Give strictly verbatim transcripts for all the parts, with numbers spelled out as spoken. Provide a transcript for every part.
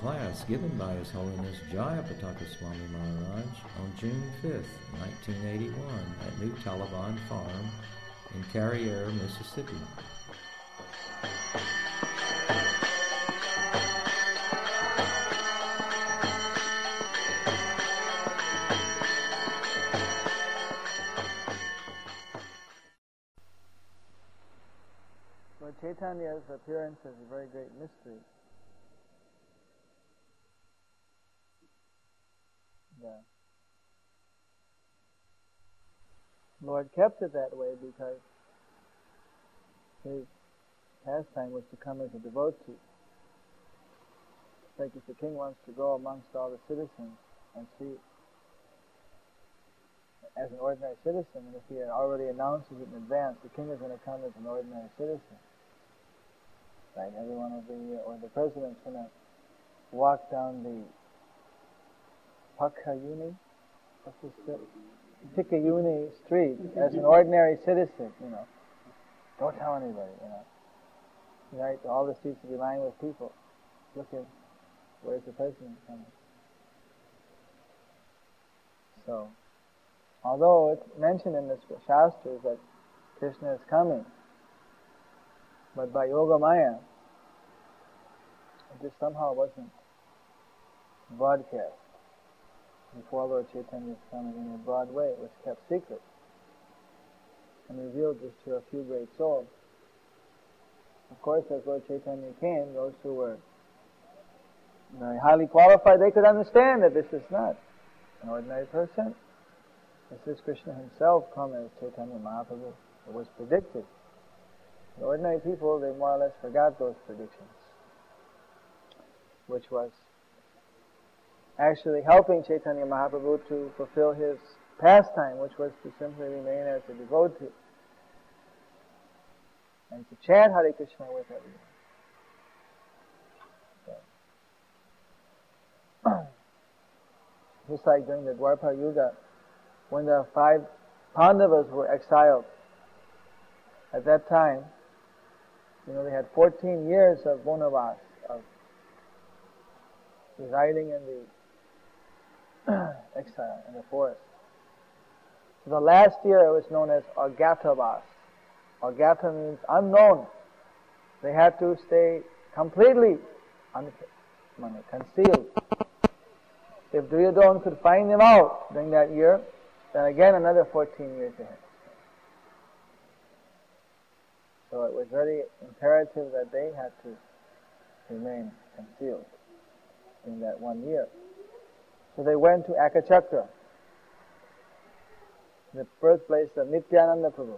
class given by His Holiness Jayapataka Swami Maharaj on June fifth, nineteen eighty-one at New Taliban Farm in Carriere, Mississippi. Lord Chaitanya's appearance is a very great mystery. The Lord kept it that way because His pastime was to come as a devotee. It's like if the king wants to go amongst all the citizens and see as an ordinary citizen, and if he already announces it in advance, the king is going to come as an ordinary citizen. Right? Everyone will be, or the president's going to walk down the Pakayuni, what's this street? Tikayuni street as an ordinary citizen, you know. Don't tell anybody, you know. Right? All the streets will be lined with people looking, where's the president coming? So, although it's mentioned in the Shastras that Krishna is coming, but by Yoga Maya, it just somehow wasn't broadcast before Lord Chaitanya's coming in a broad way. It was kept secret and revealed just to a few great souls. Of course, as Lord Chaitanya came, those who were very highly qualified, they could understand that this is not an ordinary person. This is Krishna himself come as Chaitanya Mahaprabhu. It was predicted. The ordinary people, they more or less forgot those predictions, which was actually helping Chaitanya Mahaprabhu to fulfill his pastime, which was to simply remain as a devotee and to chant Hare Krishna with everyone. So, just like during the Dwapara Yuga, when the five Pandavas were exiled, at that time, you know, they had fourteen years of bonavas, of residing in the exile, in the forest. So the last year it was known as Agatavas. Agata means unknown. They had to stay completely un- concealed. If Duryodhana could find them out during that year, then again another fourteen years ahead. So it was very imperative that they had to remain concealed in that one year. So they went to Akachakra, the birthplace of Nityananda Prabhu.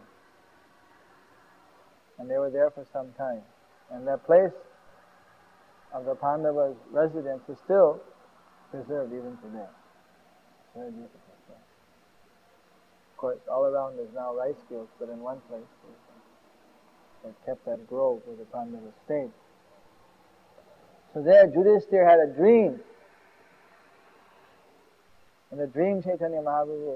And they were there for some time. And that place of the Pandavas' residence is still preserved even today. Very beautiful place. Of course, all around is now rice fields, but in one place they kept that grove where the Pandavas stayed. So there, Yudhishthira had a dream. In the dream, Chaitanya Mahaprabhu,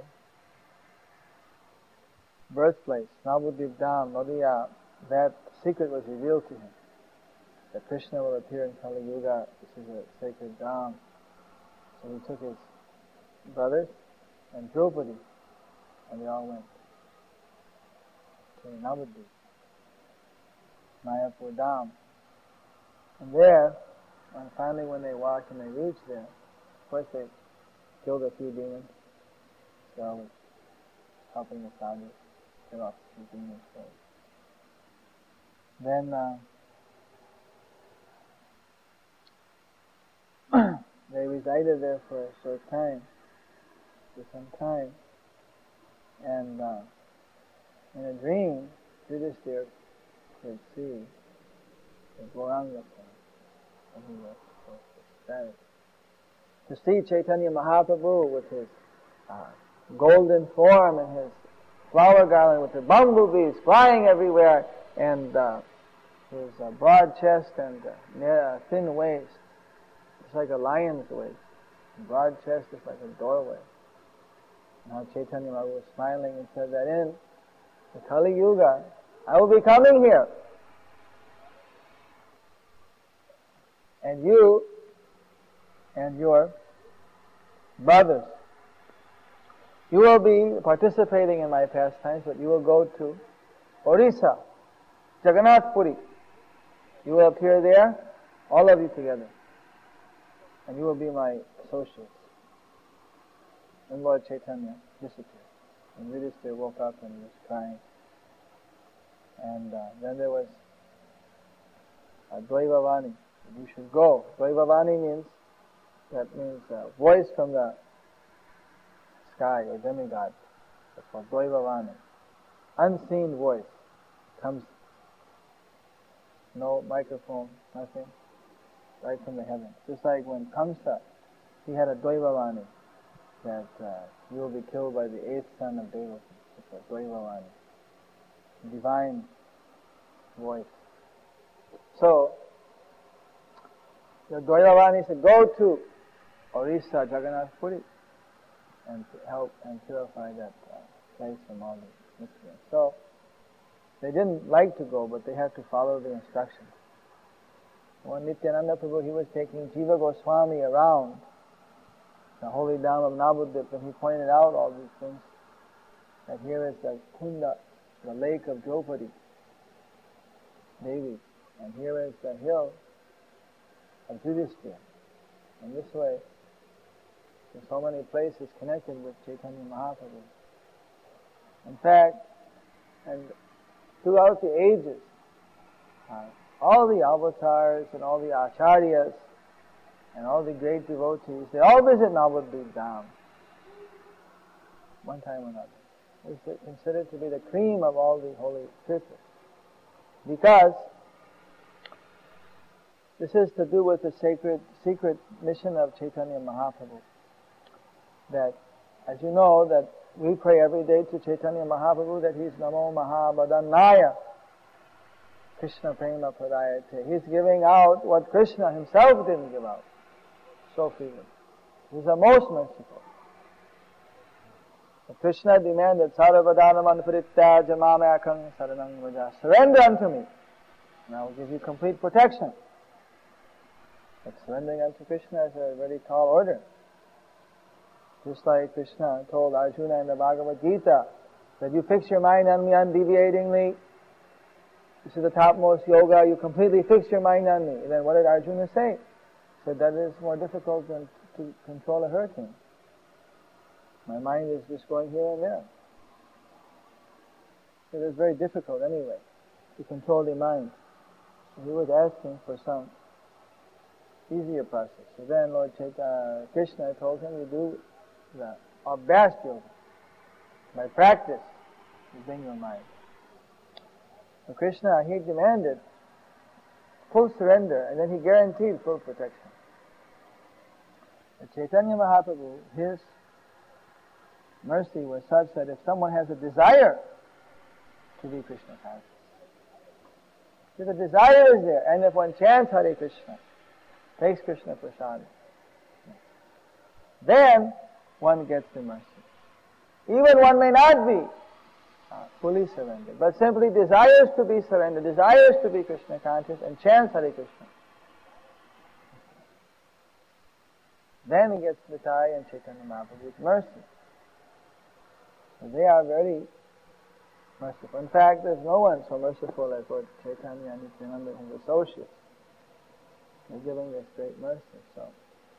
birthplace, Navadvip Dham, Naudhiya, that secret was revealed to him. That Krishna will appear in Kali Yuga. This is a sacred Dham. So he took his brothers and Draupadi, and they all went to Navadvip, Mayapur Dham. And there, and finally when they walked and they reached there, of course they killed a few demons. So I was helping the sadhus kill off a few demons. So then uh, they resided there for a short time, for some time, and uh, in a dream, Yudhishthira could see the Gauranga form, who was ecstatic. To see Chaitanya Mahaprabhu with his uh, golden form and his flower garland with the bumblebees flying everywhere, and uh, his uh, broad chest and uh, thin waist, just like a lion's waist. Broad chest is like a doorway. Now Chaitanya Mahaprabhu was smiling and said that in the Kali Yuga, I will be coming here. And you and your brothers. You will be participating in my pastimes, but you will go to Orissa, Jagannath Puri. You will appear there, all of you together, and you will be my associates. And Lord Chaitanya disappeared. And Yudhishthira woke up and he was crying. And uh, then there was uh, Dvaivavani. You should go. Dvaivavani means, that means uh, voice from the sky or demigod. That's called Dvaivavani. Unseen voice comes, no microphone, nothing, right from the heavens. Just like when Kamsa, he had a Dvaivavani, that uh, you will be killed by the eighth son of Devaki. It's a Dvaivavani. Divine voice. So, the Dvaivavani said, go to Orissa, Jagannath Puri, and to help and purify that uh, place from all the miscreants. So, they didn't like to go, but they had to follow the instructions. When Nityananda Prabhu, he was taking Jiva Goswami around the holy Dham of Navadvip, and he pointed out all these things, that here is the Kunda, the lake of Draupadi Devi, and here is the hill of Yudhishthira. And this way, there's so many places connected with Chaitanya Mahaprabhu. In fact, and throughout the ages, uh, all the avatars and all the acharyas and all the great devotees, they all visit Navadvip Dham one time or another. It's considered to be the cream of all the holy scriptures. Because this is to do with the sacred, secret mission of Chaitanya Mahaprabhu. That, as you know, that we pray every day to Chaitanya Mahaprabhu that he's Namo Mahabhadanaya, Krishna Prema Pradayate. He's giving out what Krishna himself didn't give out so freely. He's the most merciful. So Krishna demanded, Sarvadhanam anparitya jamamakam saranam vaja. Surrender unto me, and I will give you complete protection. But surrendering unto Krishna is a very tall order. Just like Krishna told Arjuna in the Bhagavad Gita, that you fix your mind on me undeviatingly. This is the topmost yoga, you completely fix your mind on me. And then what did Arjuna say? He said that is more difficult than to control a hurricane. My mind is just going here and there. It is very difficult anyway to control the mind. So he was asking for some easier process. So then Lord Chaitanya, Krishna told him, you do the, our best yoga. By practice, you bring your mind. So Krishna, he demanded full surrender, and then he guaranteed full protection. But Chaitanya Mahaprabhu, his mercy was such that if someone has a desire to be Krishna conscious, if the desire is there, and if one chants Hare Krishna, takes Krishna Prasad, then one gets the mercy. Even one may not be uh, fully surrendered, but simply desires to be surrendered, desires to be Krishna conscious, and chants Hare Krishna. Then he gets Nitai and Chaitanya Mahaprabhu's mercy. So they are very merciful. In fact, there's no one so merciful as Lord Chaitanya and Nityananda and his associates. They're giving us great mercy. So,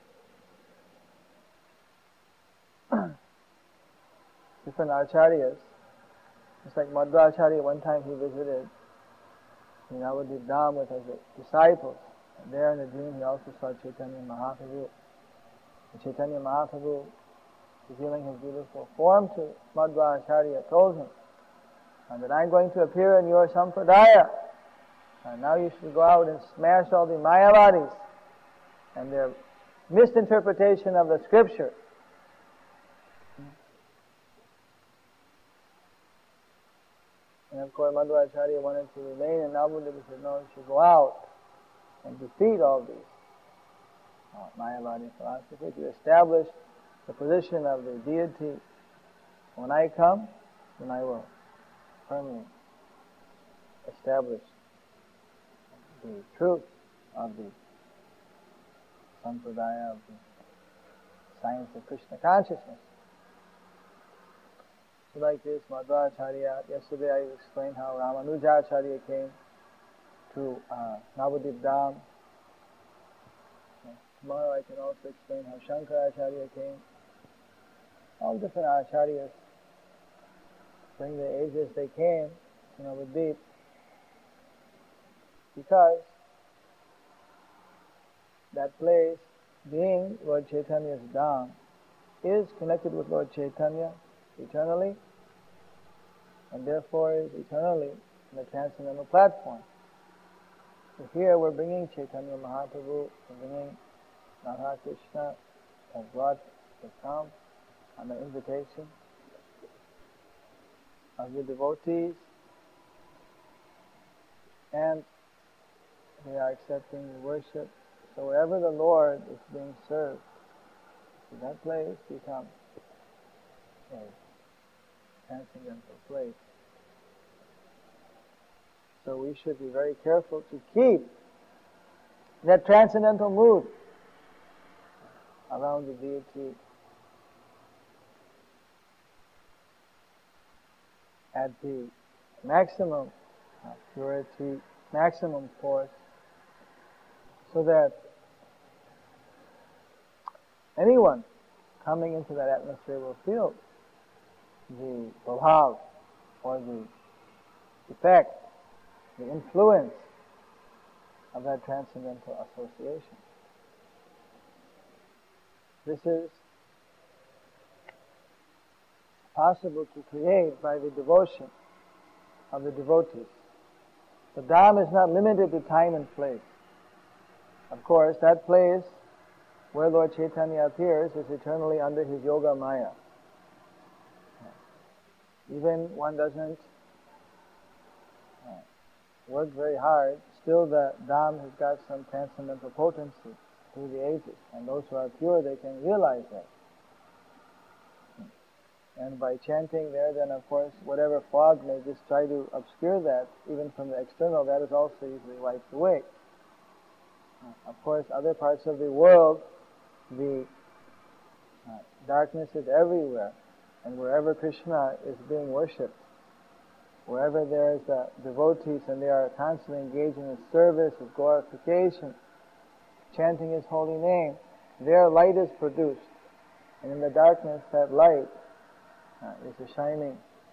different acharyas, it's like Madhvacharya, one time he visited Navadvip Dham with his disciples. And there in a dream he also saw Chaitanya Mahaprabhu. And Chaitanya Mahaprabhu, revealing his beautiful form to Madhvacharya, told him and that I'm going to appear in your sampradaya. And now you should go out and smash all the Mayavadis and their misinterpretation of the scripture. And of course Madhvacharya wanted to remain in Navadvip. He said, no, you should go out and defeat all these uh, Mayavadi philosophy to establish the position of the deity. When I come, then I will firmly establish the truth of the sampradaya of the science of Krishna consciousness. So like this, Madhvacharya, yesterday I explained how Ramanujacharya came to uh, Navadip Dham. Tomorrow I can also explain how Shankaracharya came. All different acharyas, during the ages they came to Navadip, because that place, being Lord Chaitanya's Dham, is connected with Lord Chaitanya eternally, and therefore is eternally in the transcendental platform. So here we're bringing Chaitanya Mahaprabhu, we're bringing Radha Krishna has brought to come on the invitation of the devotees, and they are accepting the worship. So wherever the Lord is being served, that place becomes a transcendental place. So we should be very careful to keep that transcendental mood around the deity at the maximum uh, purity, maximum force, so that anyone coming into that atmosphere will feel the prabhav, or the effect, the influence of that transcendental association. This is possible to create by the devotion of the devotees. The Dham is not limited to time and place. Of course, that place where Lord Chaitanya appears is eternally under his Yoga Maya. Even one doesn't uh, work very hard, still the Dham has got some transcendental potency through the ages, and those who are pure, they can realize that. And by chanting there, then of course, whatever fog may just try to obscure that, even from the external, that is also easily wiped away. Of course, other parts of the world, the uh, darkness is everywhere, and wherever Krishna is being worshipped, wherever there is uh, devotees and they are constantly engaging in service, with glorification, chanting His holy name, their light is produced. And in the darkness, that light uh, is a shining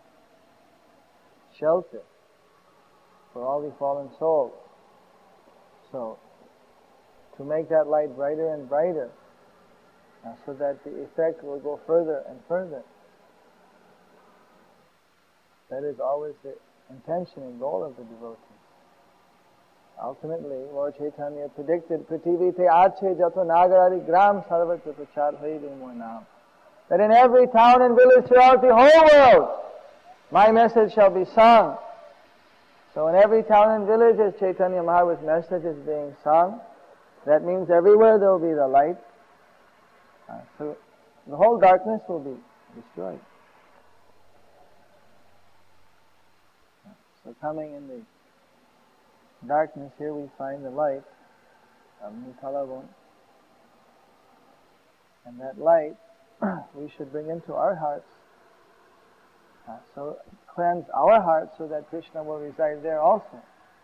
shelter for all the fallen souls. So, to make that light brighter and brighter, uh, so that the effect will go further and further. That is always the intention and goal of the devotees. Ultimately, Lord Chaitanya predicted, Prithivite ache jato nagarari gram sarvatra prachar hoide mo naam. That in every town and village throughout the whole world, my message shall be sung. So in every town and village, as Chaitanya Mahaprabhu's message is being sung, that means everywhere there will be the light. Uh, so the whole darkness will be destroyed. So coming in the darkness, here we find the light of Nitalavon. And that light we should bring into our hearts. Uh, so cleanse our hearts so that Krishna will reside there also.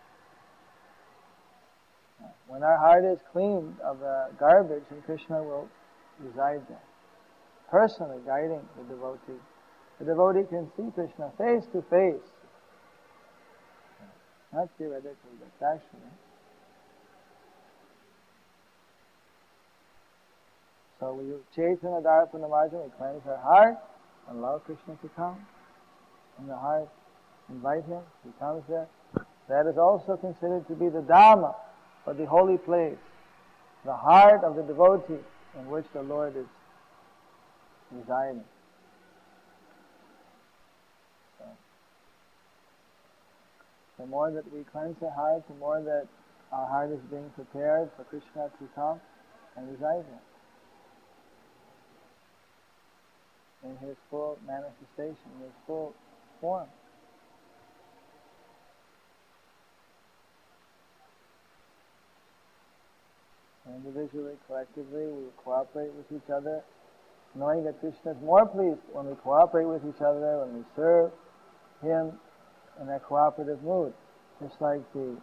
Uh, when our heart is cleaned of the garbage, then Krishna will reside there, personally guiding the devotee. The devotee can see Krishna face to face. Not theoretically, but actually. So we Chaitanya Darpana Marjan, we cleanse our heart, allow Krishna to come. In the heart, invite Him, He comes there. That is also considered to be the Dhamma, or the holy place, the heart of the devotee in which the Lord is residing. So, the more that we cleanse the heart, the more that our heart is being prepared for Krishna to come and reside there in His full manifestation, in His full form. Individually, collectively, we cooperate with each other knowing that Krishna is more pleased when we cooperate with each other, when we serve Him in a cooperative mood. Just like the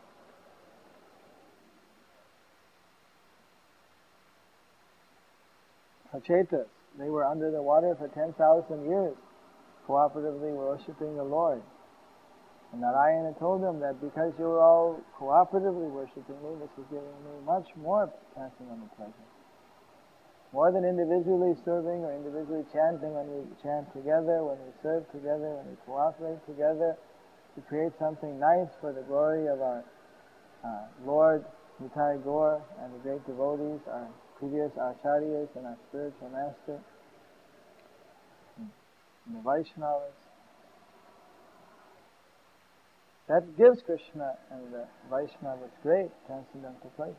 Sachetas, they were under the water for ten thousand years, cooperatively worshipping the Lord. And Narayana told them that because you were all cooperatively worshipping me, this is giving me much more transcendental pleasure. More than individually serving or individually chanting, when we chant together, when we serve together, when we cooperate together to create something nice for the glory of our uh, Lord, Nitai Gaur, and the great devotees, our previous acharyas and our spiritual master, and the Vaishnavas. That gives Krishna and the Vaishnavas great transcendental pleasure.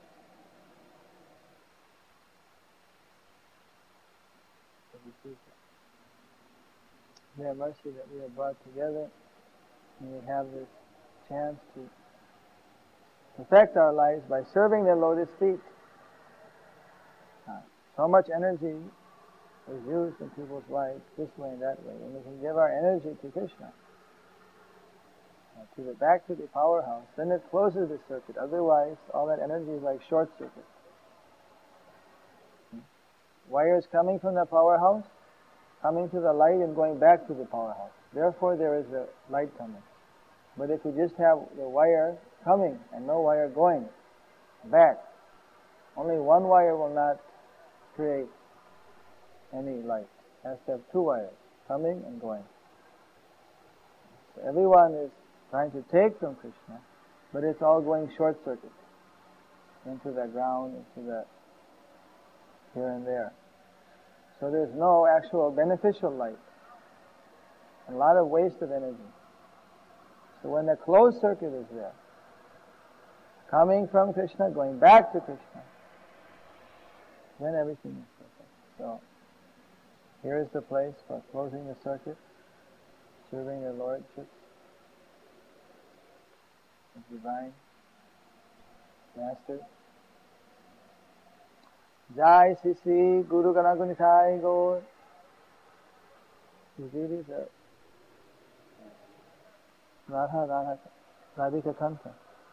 We have mercy that we are brought together and we have this chance to perfect our lives by serving their lotus feet. Uh, so much energy is used in people's lives this way and that way, and we can give our energy to Krishna, uh, to the back to the powerhouse. Then it closes the circuit. Otherwise, all that energy is like short circuit. Hmm. Wires coming from the powerhouse, coming to the light and going back to the powerhouse. Therefore, there is a light coming. But if you just have the wire coming and no wire going back, only one wire will not create any light. It has to have two wires, coming and going. So everyone is trying to take from Krishna, but it's all going short circuit into the ground, into the here and there. So there's no actual beneficial light. A lot of waste of energy. So when the closed circuit is there, coming from Krishna, going back to Krishna, then everything is perfect. So here is the place for closing the circuit, serving the Lordship, the Divine Master. Jai Sri Sri Guru Ganagunithai Gaur. You read it? Radha Radha Radhika Kanta.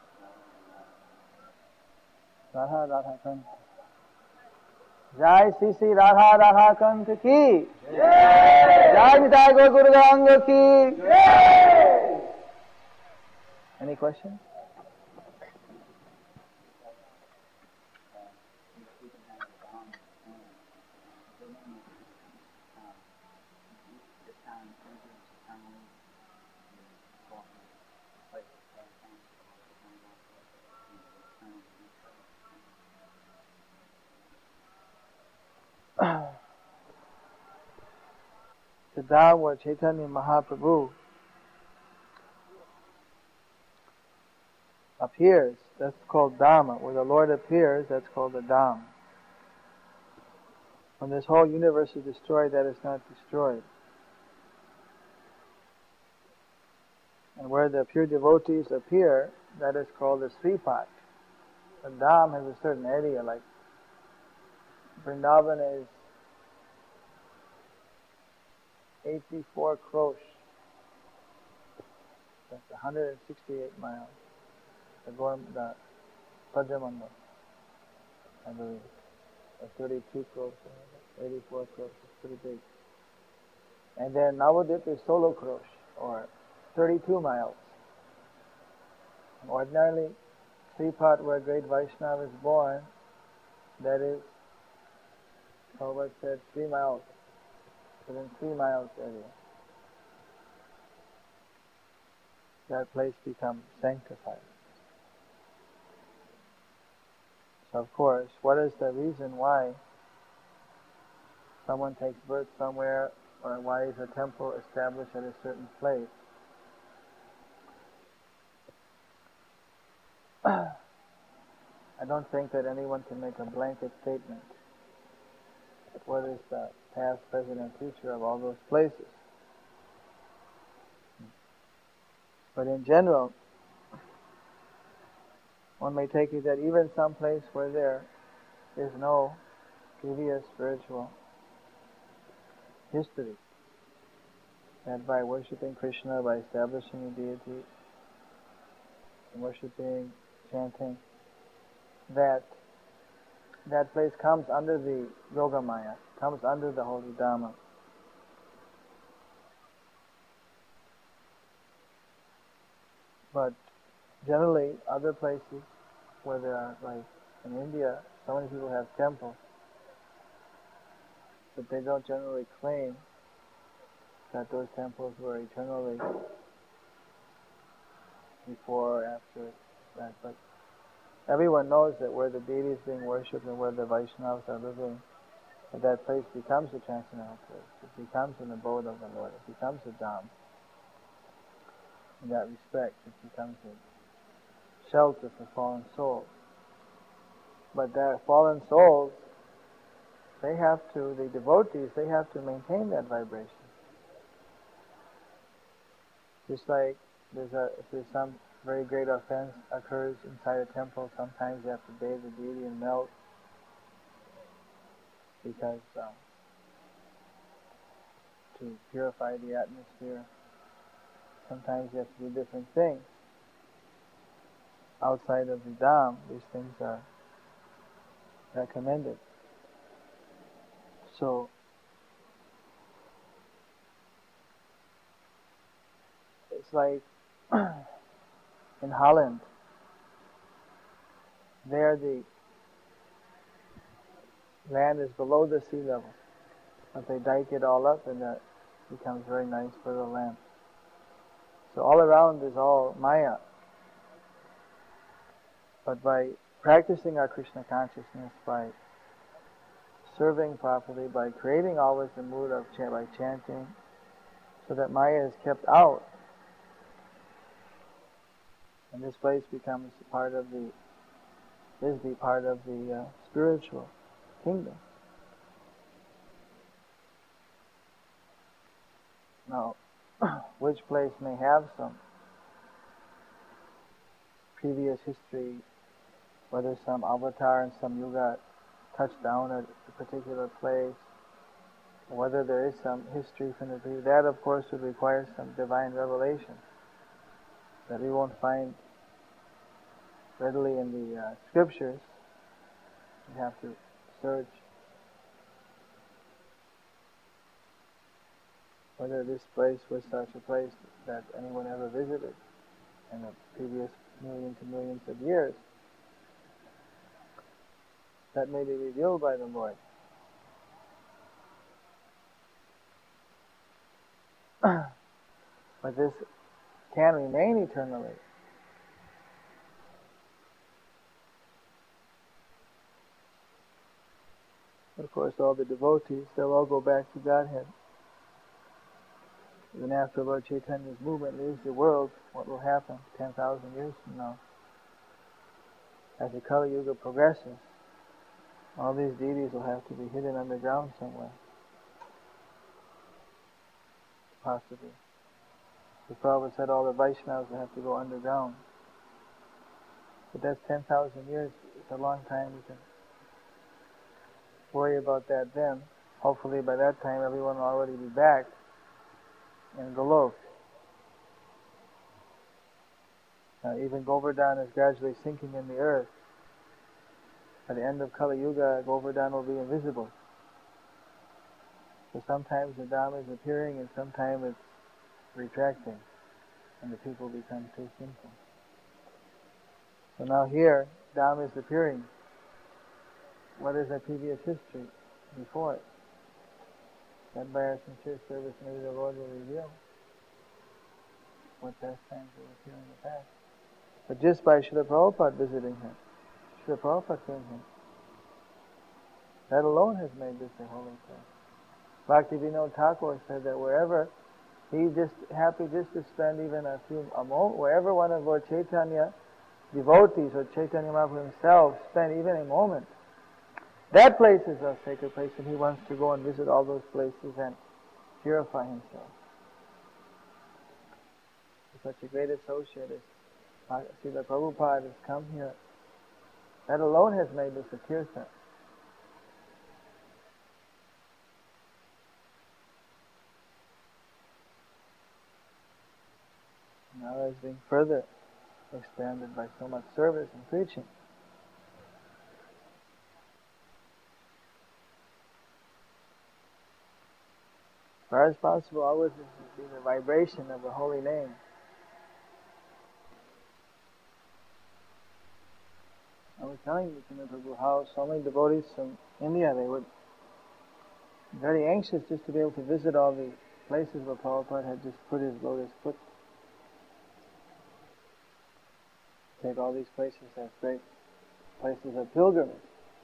Radha Radha Kanta. Jai Sri Sri Radha Radha Kanta ki. Jai Nithai Gaur Guru Gauranga ki. Any questions? The Dham where Chaitanya Mahaprabhu appears, that's called Dhama. Where the Lord appears, that's called the Dham. When this whole universe is destroyed, that is not destroyed. And where the pure devotees appear, that is called the Sripat. The Dham has a certain area, like Vrindavan is eighty-four krosh. That's one hundred sixty-eight miles. The Gorm, the Prajamandal, I believe. Or thirty-two krosh, eighty-four krosh. It's pretty big. And then Navadip is solo krosh, or thirty-two miles. And ordinarily, Sripat, where great Vaishnava is born, that is, Prabhupada said, three miles. Within three miles area. That place becomes sanctified. So of course, what is the reason why someone takes birth somewhere, or why is a temple established at a certain place? I don't think that anyone can make a blanket statement. What is the past, present, and future of all those places? But in general, one may take it that even some place where there is no previous spiritual history. That by worshipping Krishna, by establishing a deity, worshipping, chanting, that that place comes under the Yogamaya, comes under the holy Dhamma. But generally, other places where there are, like in India, so many people have temples, but they don't generally claim that those temples were eternally before or after that. But everyone knows that where the deity is being worshipped and where the Vaishnavas are living, that, that place becomes a transcendental place. It becomes an abode of the Lord. It becomes a Dham. In that respect, it becomes a shelter for fallen souls. But that fallen souls, they have to, the devotees, they have to maintain that vibration. Just like there's a, if there's some very great offense occurs inside a temple, sometimes you have to bathe the deity in milk because um, to purify the atmosphere. Sometimes you have to do different things. Outside of the Dham, these things are recommended. So, it's like in Holland, there the land is below the sea level, but they dike it all up and that becomes very nice for the land. So all around is all Maya. But by practicing our Krishna consciousness, by serving properly, by creating always the mood of ch- by chanting, so that Maya is kept out, and this place becomes part of the, is the part of the uh, spiritual kingdom. Now, which place may have some previous history, whether some avatar in some yuga touched down at a particular place, or whether there is some history from the previous, that of course would require some divine revelation that we won't find readily in the uh, scriptures. We have to search whether this place was such a place that anyone ever visited in the previous millions and millions of years. That may be revealed by the Lord. But this can remain eternally. Of course, all the devotees, they'll all go back to Godhead. Even after Lord Chaitanya's movement leaves the world, what will happen ten thousand years from now? As the Kali Yuga progresses, all these deities will have to be hidden underground somewhere. Possibly. The Prabhupada said all the Vaishnavas will have to go underground. But that's ten thousand years. It's a long time. We can worry about that then. Hopefully by that time everyone will already be back in Golok. Uh, even Govardhan is gradually sinking in the earth. At the end of Kali Yuga, Govardhan will be invisible. So sometimes the Dham is appearing and sometimes it's retracting, and the people become too simple. So now here, Dham is appearing. What is our previous history before it? That by our sincere service, maybe the Lord will reveal what pastimes will appear in the past. But just by Srila Prabhupada visiting him, Srila Prabhupada seeing him, that alone has made this a holy place. Bhaktivinoda Thakur said that wherever he's just happy just to spend even a few a moment, wherever one of Lord Chaitanya devotees or Chaitanya Mahaprabhu himself spend even a moment, that place is a sacred place, and he wants to go and visit all those places and purify himself. Such a great associate as Srila Prabhupada has come here. That alone has made this a tirtha. Now it's being further expanded by so much service and preaching. As far as possible, always this should be the vibration of the holy name. I was telling Nityananda Prabhu how so many devotees from India, they were very anxious just to be able to visit all the places where Prabhupada had just put his lotus foot. Take all these places as great places of pilgrimage.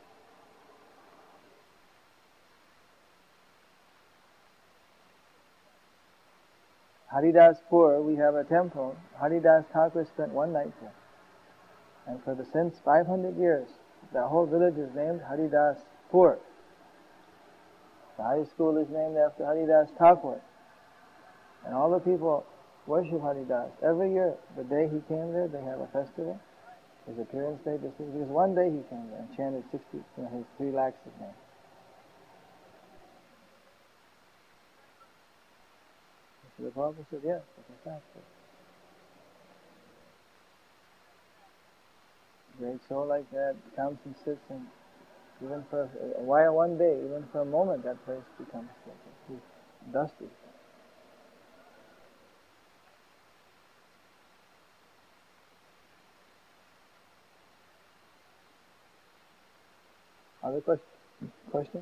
Haridaspur, we have a temple. Haridas Thakur spent one night there. And for the since five hundred years, the whole village is named Haridaspur. The high school is named after Haridas Thakur. And all the people worship Haridas. Every year, the day he came there, they have a festival. His appearance day, this is because one day he came there and chanted sixty, you know, his three lakhs of names. So the Prabhupada said, yes, that's a fact. A great soul like that comes and sits, and even for a while, one day, even for a moment, that place becomes like dusty. Other question? Question?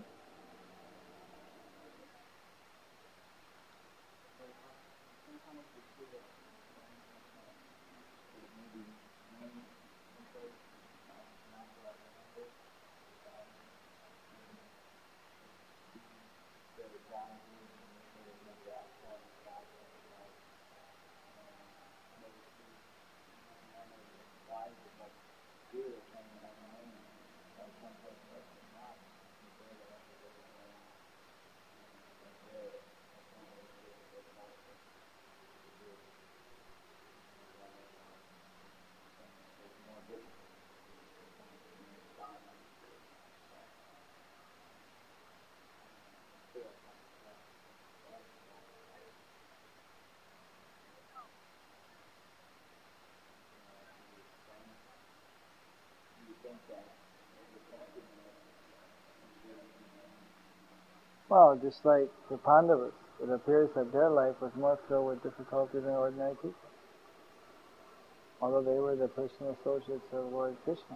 Well, just like the Pandavas, it appears that their life was more filled with difficulty than ordinary people. Although they were the personal associates of Lord Krishna,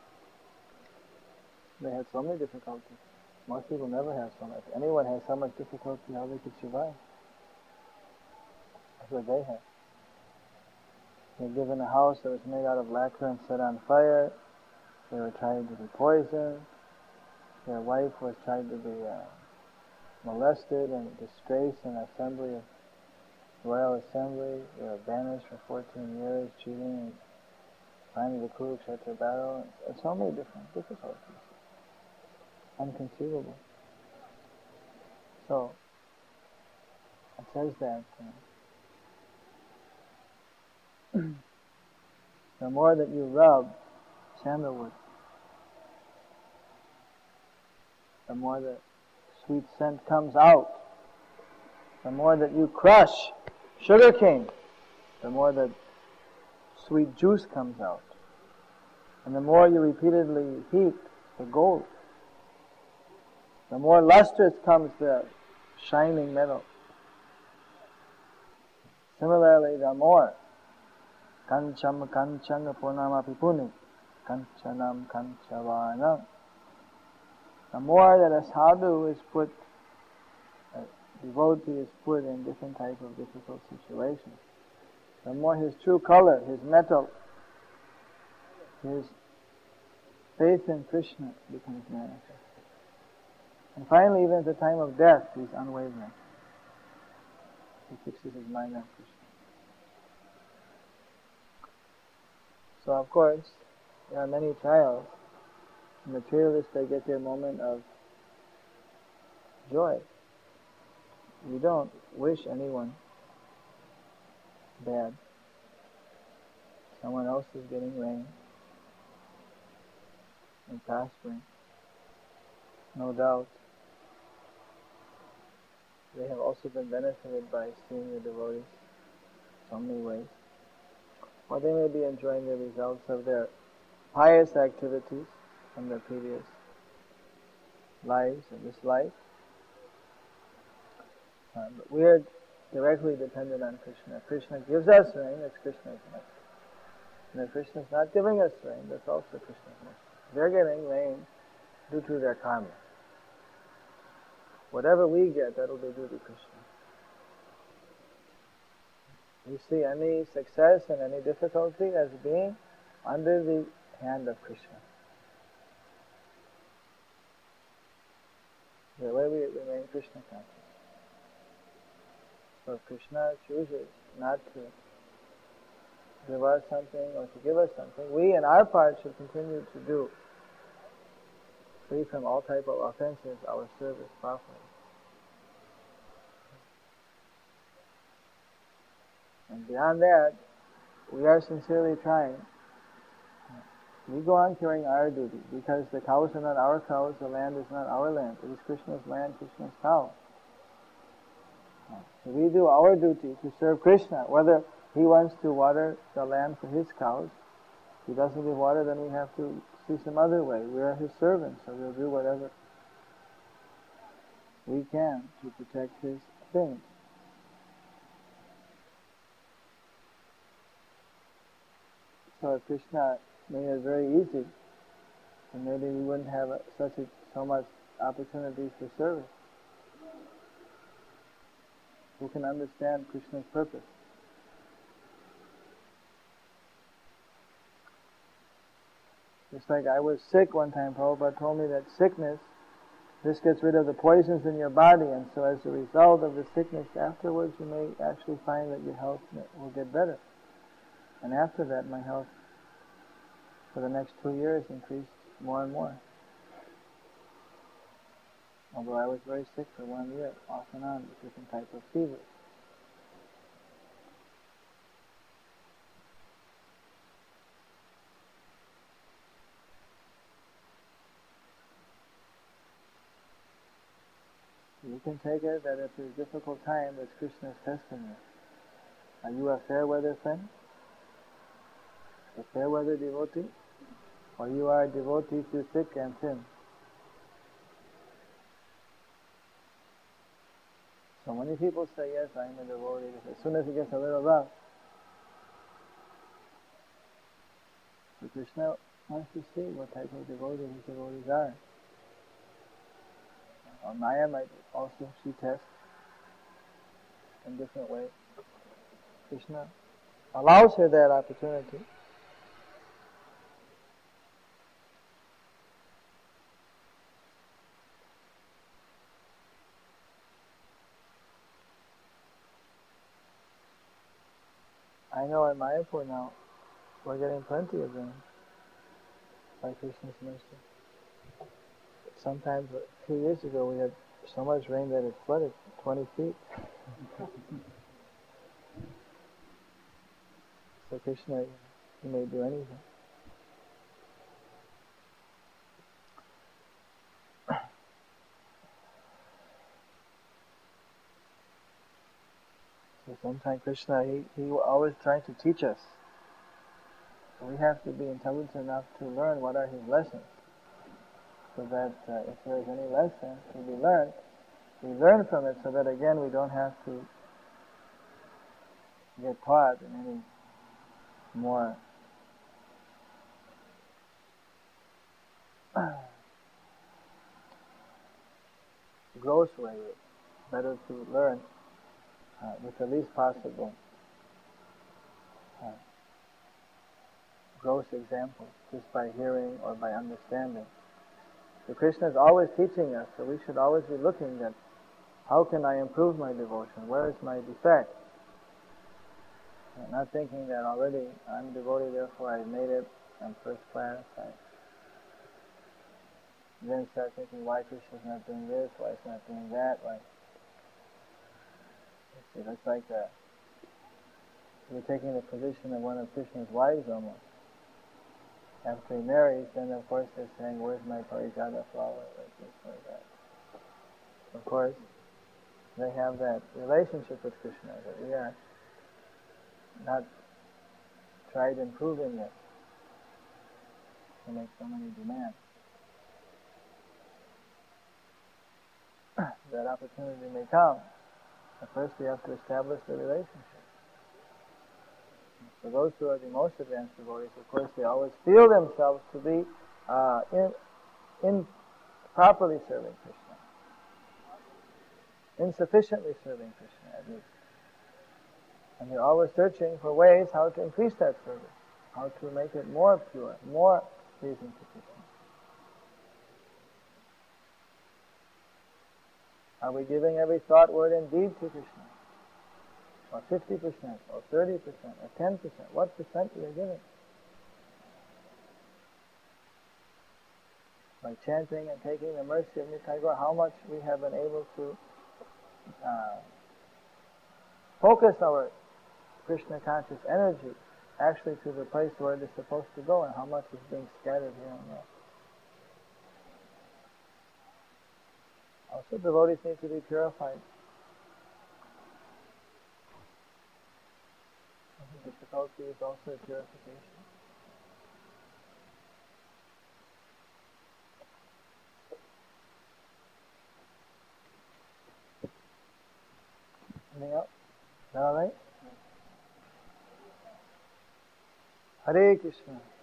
they had so many difficulties. Most people never have so much. If anyone has so much difficulty, how they could survive? That's what they had. They were given a house that was made out of lacquer and set on fire. They were tried to be poisoned. Their wife was tried to be uh, molested and disgraced in the assembly of royal assembly. They were banished for fourteen years, cheating, and finally the Kurukshetra battle. And so many different difficulties. Unconceivable. So, it says that uh, the more that you rub sandalwood, the more the sweet scent comes out. The more that you crush sugar cane, the more the sweet juice comes out. And the more you repeatedly heat the gold, the more lustrous comes the shining metal. Similarly, the more kancham kanchanga punamapi puni, kanchanam kanchavanam. The more that a sadhu is put, a devotee is put in different types of difficult situations, the more his true color, his metal, his faith in Krishna becomes manifest. And finally, even at the time of death, he's unwavering. He fixes his mind on Krishna. So, of course, there are many trials. Materialists, they get their moment of joy. You don't wish anyone bad. Someone else is getting rain and prospering. No doubt. They have also been benefited by seeing the devotees so many ways. or they may be enjoying the results of their pious activities from their previous lives and this life. Uh, but we are directly dependent on Krishna. If Krishna gives us rain, it's Krishna's mercy. And if Krishna is not giving us rain, that's also Krishna's mercy. They're getting rain due to their karma. Whatever we get, that'll be due to Krishna. We see any success and any difficulty as being under the hand of Krishna. The way we remain Krishna conscious. So if Krishna chooses not to give us something or to give us something, we in our part should continue to do, free from all type of offenses, our service properly. And beyond that, we are sincerely trying. We go on carrying our duty, because the cows are not our cows, the land is not our land. It is Krishna's land, Krishna's cow. So we do our duty to serve Krishna. Whether he wants to water the land for his cows, if he doesn't give water, then we have to see some other way. We are his servants, so we'll do whatever we can to protect his things. So if Krishna made it very easy, then maybe we wouldn't have such a, so much opportunities for service. Who can understand Krishna's purpose? Just like I was sick one time, Prabhupada told me that sickness, this gets rid of the poisons in your body, and so as a result of the sickness afterwards, you may actually find that your health will get better. And after that, my health for the next two years increased more and more. Although I was very sick for one year, off and on, with different types of fevers. You can take it that if it's a difficult time, it's Krishna's testing you. Are you a fair weather friend? A fair weather devotee? Or you are a devotee to thick and thin? So many people say, yes, I am a devotee. As soon as it gets a little rough, so Krishna wants to see what type of devotee his devotees are. Or Maya might also, she tests in different ways. Krishna allows her that opportunity. I know in Mayapur now, we're getting plenty of rain by Krishna's mercy. Sometimes, a few years ago, we had so much rain that it flooded twenty feet. So Krishna, he may do anything. So sometimes Krishna, he, he always tries to teach us. So we have to be intelligent enough to learn what are his lessons. So that uh, if there is any lesson to be learned, we learn from it so that again we don't have to get taught in any more gross way. Better to learn uh, with the least possible uh, gross examples, just by hearing or by understanding. So Krishna is always teaching us, so we should always be looking at how can I improve my devotion? Where is my defect? And not thinking that already I'm a devotee, therefore I made it, I'm first class. I then start thinking why Krishna's not doing this, why he's not doing that, why. See, that's like a, you're taking the position of one of Krishna's wives almost. After he marries, then of course they're saying, where's my parijata flower, like this, like that. Of course, they have that relationship with Krishna that we are not tried improving this to make so many demands. That opportunity may come, but first we have to establish the relationship. For those who are the most advanced devotees, of course, they always feel themselves to be uh, in, in properly serving Krishna, insufficiently serving Krishna at least. And they're always searching for ways how to increase that service, how to make it more pure, more pleasing to Krishna. Are we giving every thought, word, and deed to Krishna? Or fifty percent, or thirty percent, or ten percent? What percent we are giving? By chanting and taking the mercy of Nitai Gaur, how much we have been able to uh, focus our Krishna conscious energy actually to the place where it is supposed to go, and how much is being scattered here and there. Also, devotees need to be purified. The difficulty is also purification. Anything else? Is that all right? Hare Krishna.